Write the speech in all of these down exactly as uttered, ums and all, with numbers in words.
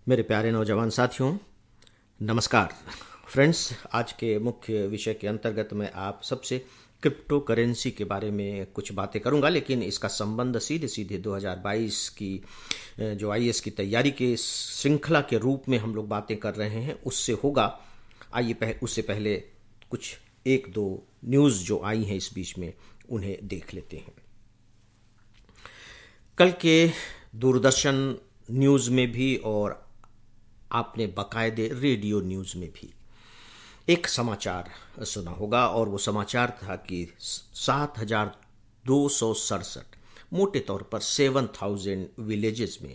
मेरे प्यारे नौजवान साथियों, नमस्कार। फ्रेंड्स, आज के मुख्य विषय के अंतर्गत मैं आप सबसे क्रिप्टो करेंसी के बारे में कुछ बातें करूंगा, लेकिन इसका संबंध सीधे सीधे दो हज़ार बाईस की अ, जो आई ए एस की तैयारी के श्रृंखला के रूप में हम लोग बातें कर रहे हैं उससे होगा। आइए पह, उससे पहले कुछ एक दो न्यूज़ जो आई हैं इस बीच में उन्हें देख लेते हैं। कल के दूरदर्शन न्यूज़ में भी और आपने बाकायदे रेडियो न्यूज़ में भी एक समाचार सुना होगा, और वो समाचार था कि सात हजार दो सौ सड़सठ, मोटे तौर पर सेवन थाउजेंड विलेजेस में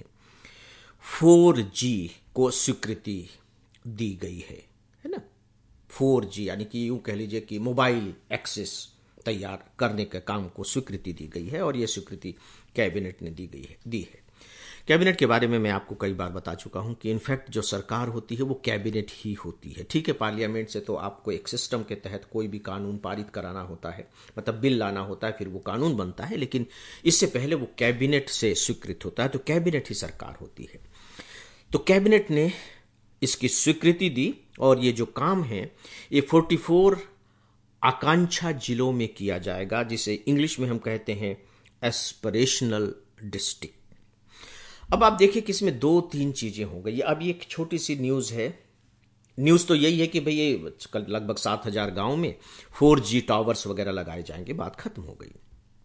फोर जी को स्वीकृति दी गई है है ना। फोर जी यानी कि यूं कह लीजिए कि मोबाइल एक्सेस तैयार करने के काम को स्वीकृति दी गई है, और यह स्वीकृति कैबिनेट ने दी गई है दी है कैबिनेट के बारे में मैं आपको कई बार बता चुका हूं कि इनफैक्ट जो सरकार होती है वो कैबिनेट ही होती है। ठीक है, पार्लियामेंट से तो आपको एक सिस्टम के तहत कोई भी कानून पारित कराना होता है, मतलब बिल लाना होता है, फिर वो कानून बनता है, लेकिन इससे पहले वो कैबिनेट से स्वीकृत होता है, तो कैबिनेट ही सरकार होती है। तो कैबिनेट ने इसकी स्वीकृति दी, और ये जो काम है ये फोर्टी फोर आकांक्षा जिलों में किया जाएगा, जिसे इंग्लिश में हम कहते हैं एस्पिरेशनल डिस्ट्रिक्ट। अब आप देखिए कि इसमें दो तीन चीजें हो गई। अब ये एक छोटी सी न्यूज है। न्यूज तो यही है कि भाई ये कल लगभग सात हजार गांव में फोर जी टावर्स वगैरह लगाए जाएंगे, बात खत्म हो गई।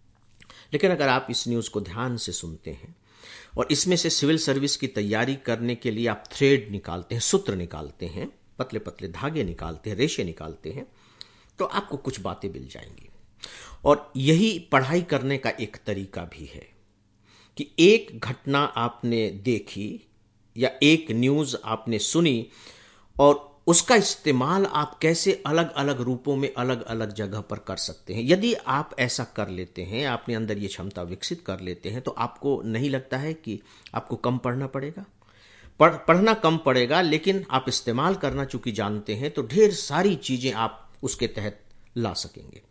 लेकिन अगर आप इस न्यूज को ध्यान से सुनते हैं और इसमें से सिविल सर्विस की तैयारी करने के लिए आप थ्रेड निकालते हैं, सूत्र निकालते हैं, पतले पतले धागे निकालते हैं, रेशे निकालते हैं, तो आपको कुछ बातें मिल जाएंगी। और यही पढ़ाई करने का एक तरीका भी है कि एक घटना आपने देखी या एक न्यूज आपने सुनी, और उसका इस्तेमाल आप कैसे अलग अलग रूपों में अलग अलग जगह पर कर सकते हैं। यदि आप ऐसा कर लेते हैं, अपने अंदर ये क्षमता विकसित कर लेते हैं, तो आपको नहीं लगता है कि आपको कम पढ़ना पड़ेगा। पढ़ पढ़ना कम पड़ेगा, लेकिन आप इस्तेमाल करना चूंकि जानते हैं तो ढेर सारी चीजें आप उसके तहत ला सकेंगे।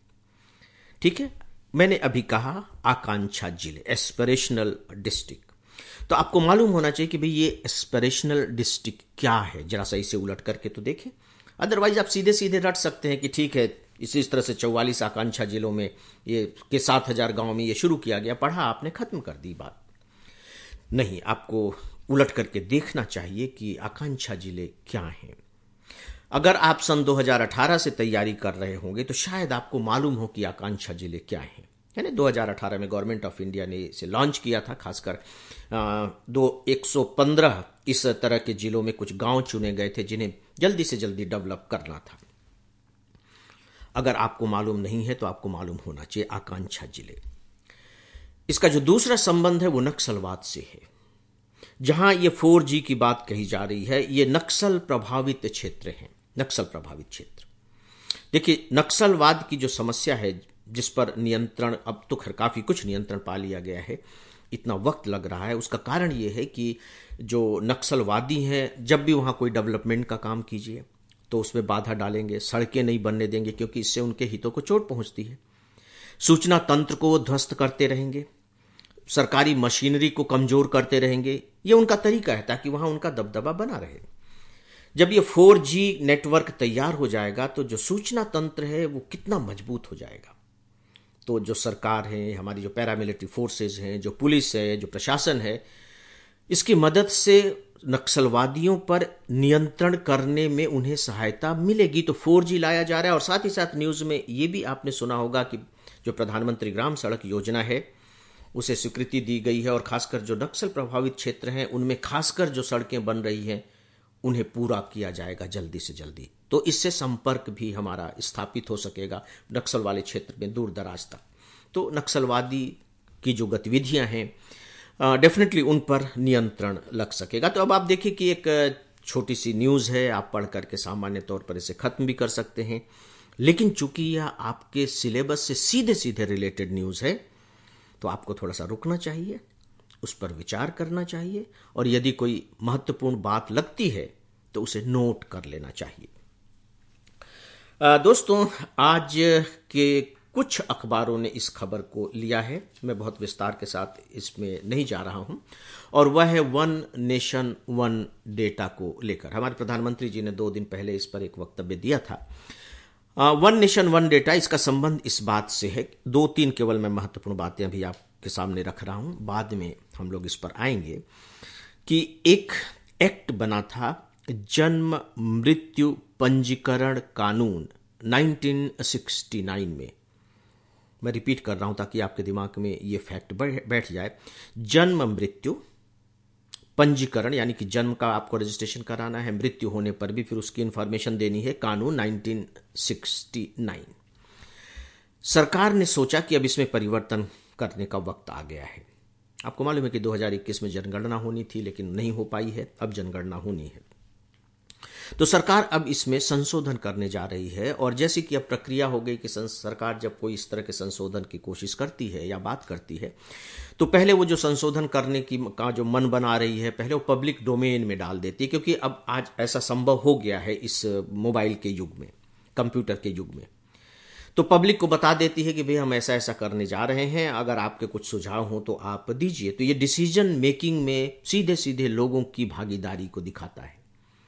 ठीक है, मैंने अभी कहा आकांक्षा जिले, एस्पिरेशनल डिस्ट्रिक्ट। तो आपको मालूम होना चाहिए कि भाई ये एस्पिरेशनल डिस्ट्रिक्ट क्या है। जरा सा इसे उलट करके तो देखें, अदरवाइज आप सीधे सीधे रट सकते हैं कि ठीक है, इसी इस तरह से चौवालीस आकांक्षा जिलों में ये के सात हजार गांव में ये शुरू किया गया, पढ़ा आपने, खत्म कर दी बात। नहीं, आपको उलट करके देखना चाहिए कि आकांक्षा जिले क्या हैं। अगर आप सन दो हज़ार अठारह से तैयारी कर रहे होंगे तो शायद आपको मालूम हो कि आकांक्षा जिले क्या हैं। है ना, दो हज़ार अठारह में गवर्नमेंट ऑफ इंडिया ने इसे लॉन्च किया था। खासकर आ, दो एक सौ पंद्रह इस तरह के जिलों में कुछ गांव चुने गए थे जिन्हें जल्दी से जल्दी डेवलप करना था। अगर आपको मालूम नहीं है तो आपको मालूम होना चाहिए आकांक्षा जिले। इसका जो दूसरा संबंध है वो नक्सलवाद से है। जहां ये फोर जी की बात कही जा रही है, ये नक्सल प्रभावित क्षेत्र हैं। नक्सल प्रभावित क्षेत्र, देखिए, नक्सलवाद की जो समस्या है जिस पर नियंत्रण अब तो खैर काफी कुछ नियंत्रण पा लिया गया है, इतना वक्त लग रहा है, उसका कारण यह है कि जो नक्सलवादी हैं, जब भी वहां कोई डेवलपमेंट का काम कीजिए तो उसमें बाधा डालेंगे, सड़कें नहीं बनने देंगे क्योंकि इससे उनके हितों को चोट पहुंचती है। सूचना तंत्र को वो ध्वस्त करते रहेंगे, सरकारी मशीनरी को कमजोर करते रहेंगे। ये उनका तरीका है ताकि वहां उनका दबदबा बना रहे। जब ये फोर जी नेटवर्क तैयार हो जाएगा तो जो सूचना तंत्र है वो कितना मजबूत हो जाएगा। तो जो सरकार है, हमारी जो पैरामिलिट्री फोर्सेस हैं, जो पुलिस है, जो प्रशासन है, इसकी मदद से नक्सलवादियों पर नियंत्रण करने में उन्हें सहायता मिलेगी। तो फोर जी लाया जा रहा है। और साथ ही साथ न्यूज में ये भी आपने सुना होगा कि जो प्रधानमंत्री ग्राम सड़क योजना है उसे स्वीकृति दी गई है, और खासकर जो नक्सल प्रभावित क्षेत्र हैं उनमें खासकर जो सड़कें बन रही हैं उन्हें पूरा किया जाएगा जल्दी से जल्दी। तो इससे संपर्क भी हमारा स्थापित हो सकेगा नक्सल वाले क्षेत्र में दूर दराज तक। तो नक्सलवादी की जो गतिविधियां हैं डेफिनेटली उन पर नियंत्रण लग सकेगा। तो अब आप देखिए कि एक छोटी सी न्यूज़ है, आप पढ़ करके सामान्य तौर पर इसे खत्म भी कर सकते हैं, लेकिन चूंकि यह आपके सिलेबस से सीधे सीधे रिलेटेड न्यूज़ है तो आपको थोड़ा सा रुकना चाहिए, उस पर विचार करना चाहिए, और यदि कोई महत्वपूर्ण बात लगती है तो उसे नोट कर लेना चाहिए। दोस्तों, आज के कुछ अखबारों ने इस खबर को लिया है, मैं बहुत विस्तार के साथ इसमें नहीं जा रहा हूं, और वह है वन नेशन वन डेटा को लेकर। हमारे प्रधानमंत्री जी ने दो दिन पहले इस पर एक वक्तव्य दिया था। वन नेशन वन डेटा, इसका संबंध इस बात से है, दो तीन केवल मैं महत्वपूर्ण बातें अभी आपके सामने रख रहा हूं, बाद में हम लोग इस पर आएंगे, कि एक एक्ट बना था जन्म मृत्यु पंजीकरण कानून नाइनटीन सिक्सटी नाइन में। मैं रिपीट कर रहा हूं ताकि आपके दिमाग में ये फैक्ट बैठ जाए। जन्म मृत्यु पंजीकरण, यानी कि जन्म का आपको रजिस्ट्रेशन कराना है, मृत्यु होने पर भी फिर उसकी इंफॉर्मेशन देनी है, कानून नाइनटीन सिक्सटी नाइन। सरकार ने सोचा कि अब इसमें परिवर्तन करने का वक्त आ गया है। आपको मालूम है कि दो हज़ार इक्कीस में जनगणना होनी थी, लेकिन नहीं हो पाई है, अब जनगणना होनी है। तो सरकार अब इसमें संशोधन करने जा रही है, और जैसे कि अब प्रक्रिया हो गई कि सरकार जब कोई इस तरह के संशोधन की कोशिश करती है या बात करती है, तो पहले वो जो संशोधन करने की का जो मन बना रही है, पहले वो पब्लिक डोमेन में डाल देती है, क्योंकि अब आज ऐसा संभव हो गया है इस मोबाइल के युग में, कंप्यूटर के युग में। तो पब्लिक को बता देती है कि भाई हम ऐसा ऐसा करने जा रहे हैं, अगर आपके कुछ सुझाव हो तो आप दीजिए। तो ये डिसीजन मेकिंग में सीधे सीधे लोगों की भागीदारी को दिखाता है।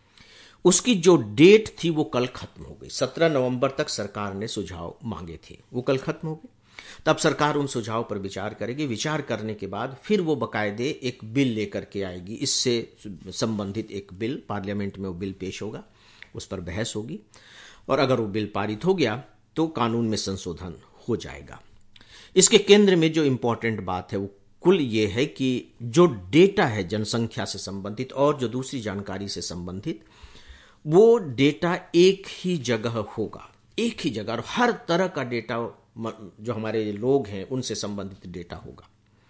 उसकी जो डेट थी वो कल खत्म हो गई। सत्रह नवंबर तक सरकार ने सुझाव मांगे थे, वो कल खत्म हो गए। तब सरकार उन सुझाव पर विचार करेगी। विचार करने के बाद फिर वो बकायदे एक बिल लेकर के आएगी, इससे संबंधित एक बिल, पार्लियामेंट में वो बिल पेश होगा, उस पर बहस होगी, और अगर वो बिल पारित हो गया तो कानून में संशोधन हो जाएगा। इसके केंद्र में जो इंपॉर्टेंट बात है वो कुल ये है कि जो डेटा है जनसंख्या से संबंधित और जो दूसरी जानकारी से संबंधित, वो डेटा एक ही जगह होगा, एक ही जगह, और हर तरह का डेटा जो हमारे लोग हैं उनसे संबंधित डेटा होगा,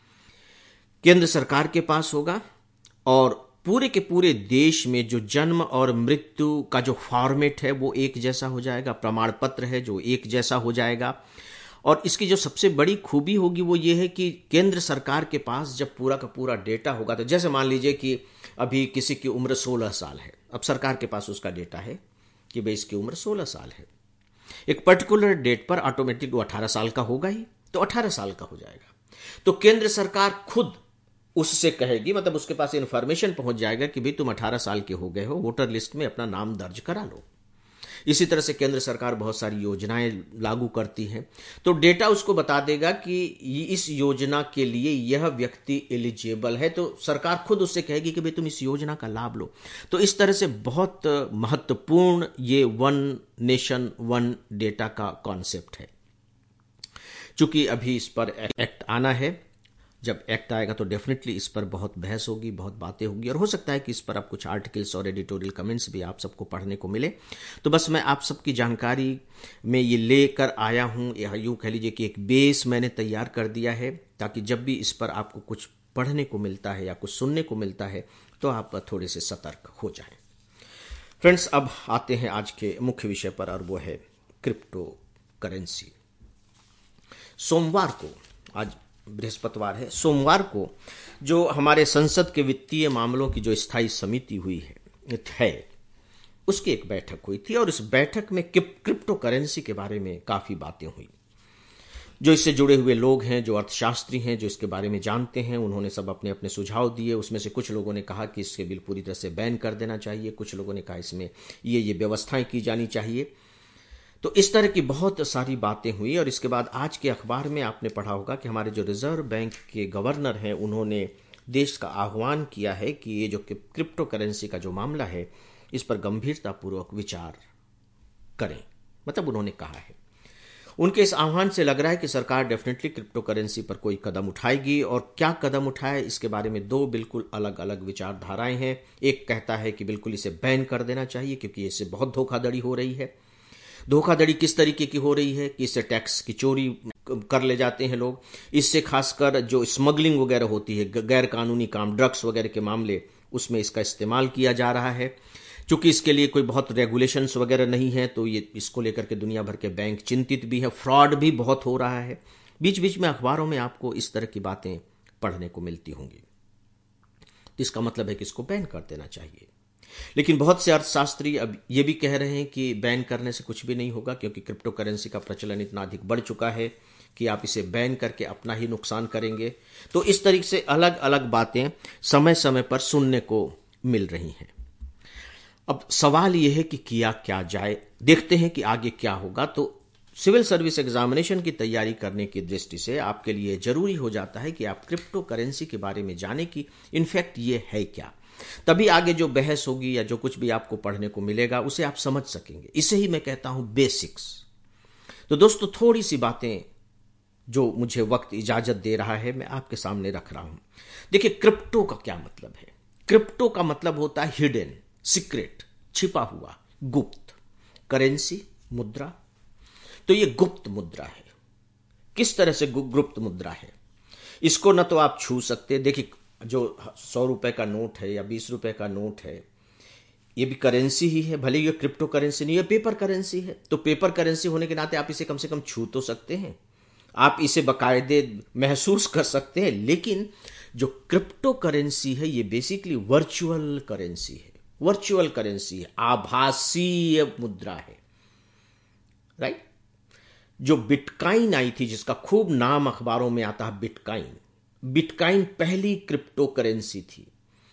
केंद्र सरकार के पास होगा, और पूरे के पूरे देश में जो जन्म और मृत्यु का जो फॉर्मेट है वो एक जैसा हो जाएगा, प्रमाण पत्र है जो एक जैसा हो जाएगा। और इसकी जो सबसे बड़ी खूबी होगी वो ये है कि केंद्र सरकार के पास जब पूरा का पूरा डेटा होगा, तो जैसे मान लीजिए कि अभी किसी की उम्र सोलह साल है, अब सरकार के पास उसका डेटा है कि भाई इसकी उम्र सोलह साल है, एक पर्टिकुलर डेट पर ऑटोमेटिक वो अठारह साल का होगा ही, तो अठारह साल का हो जाएगा। तो केंद्र सरकार खुद उससे कहेगी, मतलब उसके पास इंफॉर्मेशन पहुंच जाएगा कि भाई तुम अठारह साल के हो गए हो, वोटर लिस्ट में अपना नाम दर्ज करा लो। इसी तरह से केंद्र सरकार बहुत सारी योजनाएं लागू करती है, तो डेटा उसको बता देगा कि इस योजना के लिए यह व्यक्ति एलिजिबल है, तो सरकार खुद उससे कहेगी कि भाई तुम इस योजना का लाभ लो। तो इस तरह से बहुत महत्वपूर्ण ये वन नेशन वन डेटा का कॉन्सेप्ट है। चूंकि अभी इस पर एक्ट आना है, जब एक्ट आएगा तो डेफिनेटली इस पर बहुत बहस होगी, बहुत बातें होगी, और हो सकता है कि इस पर आप कुछ आर्टिकल्स और एडिटोरियल कमेंट्स भी आप सबको पढ़ने को मिले। तो बस मैं आप सबकी जानकारी में ये लेकर आया हूँ, या यूँ कह लीजिए कि एक बेस मैंने तैयार कर दिया है, ताकि जब भी इस पर आपको कुछ पढ़ने को मिलता है या कुछ सुनने को मिलता है तो आप थोड़े से सतर्क हो जाएं। फ्रेंड्स, अब आते हैं आज के मुख्य विषय पर, और वो है क्रिप्टो करेंसी। सोमवार को, आज बृहस्पतिवार है, सोमवार को जो हमारे संसद के वित्तीय मामलों की जो स्थायी समिति हुई है, है उसकी एक बैठक हुई थी, और इस बैठक में क्रिप्टो करेंसी के बारे में काफ़ी बातें हुई। जो इससे जुड़े हुए लोग हैं, जो अर्थशास्त्री हैं, जो इसके बारे में जानते हैं, उन्होंने सब अपने अपने सुझाव दिए। उसमें से कुछ लोगों ने कहा कि इसके बिल पूरी तरह से बैन कर देना चाहिए, कुछ लोगों ने कहा इसमें ये ये व्यवस्थाएं की जानी चाहिए। तो इस तरह की बहुत सारी बातें हुई, और इसके बाद आज के अखबार में आपने पढ़ा होगा कि हमारे जो रिजर्व बैंक के गवर्नर हैं, उन्होंने देश का आह्वान किया है कि ये जो क्रिप्टो करेंसी का जो मामला है, इस पर गंभीरतापूर्वक विचार करें, मतलब उन्होंने कहा है। उनके इस आह्वान से लग रहा है कि सरकार डेफिनेटली क्रिप्टो करेंसी पर कोई कदम उठाएगी, और क्या कदम उठाए इसके बारे में दो बिल्कुल अलग अलग विचारधाराएं हैं। एक कहता है कि बिल्कुल इसे बैन कर देना चाहिए, क्योंकि इससे बहुत धोखाधड़ी हो रही है। धोखाधड़ी किस तरीके की हो रही है कि इससे टैक्स की चोरी कर ले जाते हैं लोग, इससे खासकर जो स्मगलिंग वगैरह होती है, गैर कानूनी काम, ड्रग्स वगैरह के मामले, उसमें इसका इस्तेमाल किया जा रहा है। चूंकि इसके लिए कोई बहुत रेगुलेशंस वगैरह नहीं है, तो ये इसको लेकर के दुनिया भर के बैंक चिंतित भी है। फ्रॉड भी बहुत हो रहा है। बीच बीच में अखबारों में आपको इस तरह की बातें पढ़ने को मिलती होंगी। इसका मतलब है कि इसको बैन कर देना चाहिए। लेकिन बहुत से अर्थशास्त्री अब ये भी कह रहे हैं कि बैन करने से कुछ भी नहीं होगा, क्योंकि क्रिप्टो करेंसी का प्रचलन इतना अधिक बढ़ चुका है कि आप इसे बैन करके अपना ही नुकसान करेंगे। तो इस तरीके से अलग अलग बातें समय समय पर सुनने को मिल रही हैं। अब सवाल यह है कि किया क्या जाए, देखते हैं कि आगे क्या होगा। तो सिविल सर्विस एग्जामिनेशन की तैयारी करने की दृष्टि से आपके लिए जरूरी हो जाता है कि आप क्रिप्टो करेंसी के बारे में जानें कि इनफैक्ट ये है क्या। तभी आगे जो बहस होगी या जो कुछ भी आपको पढ़ने को मिलेगा उसे आप समझ सकेंगे। इसे ही मैं कहता हूं बेसिक्स। तो दोस्तों, थोड़ी सी बातें जो मुझे वक्त इजाजत दे रहा है मैं आपके सामने रख रहा हूं। देखिए, क्रिप्टो का क्या मतलब है। क्रिप्टो का मतलब होता है हिडन, सीक्रेट, छिपा हुआ, गुप्त। करेंसी, मुद्रा, तो ये गुप्त मुद्रा है। किस तरह से गुप्त मुद्रा है? इसको न तो आप छू सकते। देखिए, जो सौ रुपए का नोट है या बीस रुपए का नोट है, ये भी करेंसी ही है, भले ये क्रिप्टो करेंसी नहीं है, पेपर करेंसी है। तो पेपर करेंसी होने के नाते आप इसे कम से कम छू तो सकते हैं, आप इसे बाकायदे महसूस कर सकते हैं। लेकिन जो क्रिप्टो करेंसी है ये बेसिकली वर्चुअल करेंसी है। वर्चुअल करेंसी है, आभासीय मुद्रा है, राइट। जो बिटकॉइन आई थी, जिसका खूब नाम अखबारों में आता है, बिटकॉइन बिटकॉइन पहली क्रिप्टो करेंसी थी।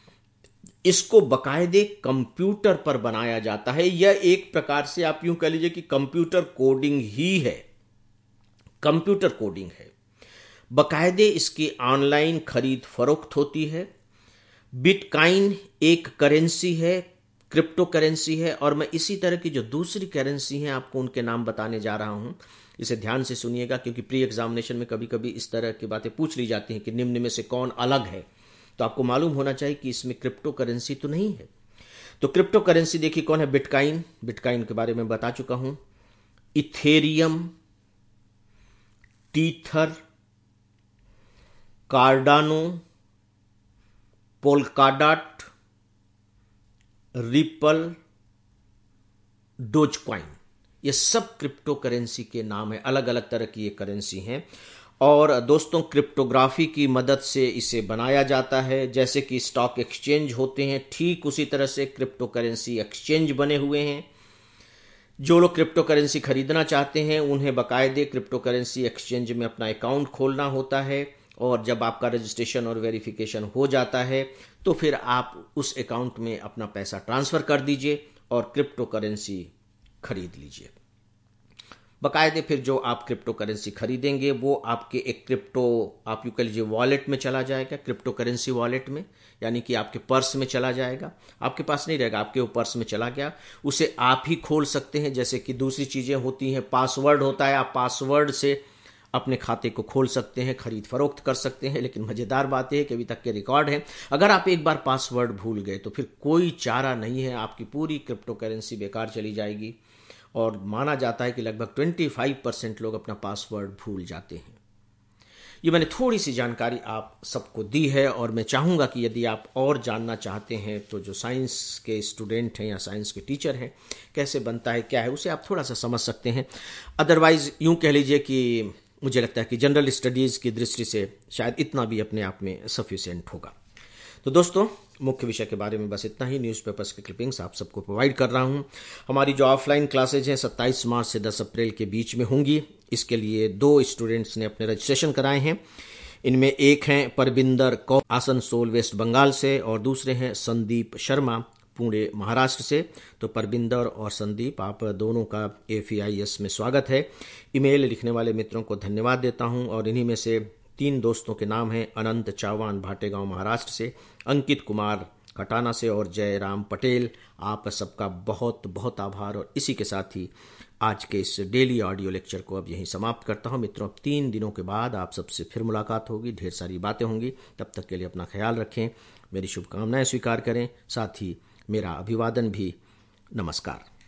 इसको बकायदे कंप्यूटर पर बनाया जाता है। यह एक प्रकार से आप यूं कह लीजिए कि कंप्यूटर कोडिंग ही है, कंप्यूटर कोडिंग है। बकायदे इसकी ऑनलाइन खरीद फरोख्त होती है। बिटकॉइन एक करेंसी है, क्रिप्टो करेंसी है। और मैं इसी तरह की जो दूसरी करेंसी हैं आपको उनके नाम बताने जा रहा हूं। इसे ध्यान से सुनिएगा, क्योंकि प्री एग्जामिनेशन में कभी कभी इस तरह की बातें पूछ ली जाती हैं कि निम्न में से कौन अलग है। तो आपको मालूम होना चाहिए कि इसमें क्रिप्टो करेंसी तो नहीं है। तो क्रिप्टो करेंसी देखिए कौन है। बिटकॉइन, बिटकॉइन के बारे में बता चुका हूं। Ethereum, Tether, Cardano, Polkadot, Ripple, Dogecoin, ये सब क्रिप्टो करेंसी के नाम है। अलग अलग तरह की ये करेंसी हैं। और दोस्तों, क्रिप्टोग्राफी की मदद से इसे बनाया जाता है। जैसे कि स्टॉक एक्सचेंज होते हैं, ठीक उसी तरह से क्रिप्टो करेंसी एक्सचेंज बने हुए हैं। जो लोग क्रिप्टो करेंसी खरीदना चाहते हैं उन्हें बाकायदे क्रिप्टो करेंसी एक्सचेंज में अपना अकाउंट खोलना होता है। और जब आपका रजिस्ट्रेशन और वेरिफिकेशन हो जाता है तो फिर आप उस अकाउंट में अपना पैसा ट्रांसफर कर दीजिए और क्रिप्टो करेंसी खरीद लीजिए। बाकायदे फिर जो आप क्रिप्टो करेंसी खरीदेंगे वो आपके एक क्रिप्टो, आप यूं कह लीजिए, वॉलेट में चला जाएगा, क्रिप्टो करेंसी वॉलेट में, यानी कि आपके पर्स में चला जाएगा। आपके पास नहीं रहेगा, आपके वो पर्स में चला गया। उसे आप ही खोल सकते हैं। जैसे कि दूसरी चीजें होती हैं, पासवर्ड होता है, आप पासवर्ड से अपने खाते को खोल सकते हैं, खरीद फरोख्त कर सकते हैं। लेकिन मजेदार बात यह है कि अभी तक के रिकॉर्ड है, अगर आप एक बार पासवर्ड भूल गए तो फिर कोई चारा नहीं है, आपकी पूरी क्रिप्टो करेंसी बेकार चली जाएगी। और माना जाता है कि लगभग पच्चीस परसेंट लोग अपना पासवर्ड भूल जाते हैं। ये मैंने थोड़ी सी जानकारी आप सबको दी है। और मैं चाहूँगा कि यदि आप और जानना चाहते हैं तो जो साइंस के स्टूडेंट हैं या साइंस के टीचर हैं, कैसे बनता है क्या है, उसे आप थोड़ा सा समझ सकते हैं। अदरवाइज यूं कह लीजिए कि मुझे लगता है कि जनरल स्टडीज़ की दृष्टि से शायद इतना भी अपने आप में सफिशिएंट होगा। तो दोस्तों, मुख्य विषय के बारे में बस इतना ही। न्यूज़पेपर्स के क्लिपिंग्स आप सबको प्रोवाइड कर रहा हूं। हमारी जो ऑफलाइन क्लासेज हैं सत्ताईस मार्च से दस अप्रैल के बीच में होंगी। इसके लिए दो स्टूडेंट्स ने अपने रजिस्ट्रेशन कराए हैं। इनमें एक हैं परबिंदर कौर, आसनसोल वेस्ट बंगाल से, और दूसरे हैं संदीप शर्मा, पुणे महाराष्ट्र से। तो परबिंदर और संदीप, आप दोनों का एफ ई आई एस में स्वागत है। ईमेल लिखने वाले मित्रों को धन्यवाद देता हूं। और इन्हीं में से तीन दोस्तों के नाम हैं, अनंत चावान भाटेगांव महाराष्ट्र से, अंकित कुमार कटाना से और जयराम पटेल। आप सबका बहुत बहुत आभार। और इसी के साथ ही आज के इस डेली ऑडियो लेक्चर को अब यहीं समाप्त करता हूं। मित्रों, तीन दिनों के बाद आप सबसे फिर मुलाकात होगी, ढेर सारी बातें होंगी। तब तक के लिए अपना ख्याल रखें, मेरी शुभकामनाएं स्वीकार करें, साथ ही मेरा अभिवादन भी। नमस्कार।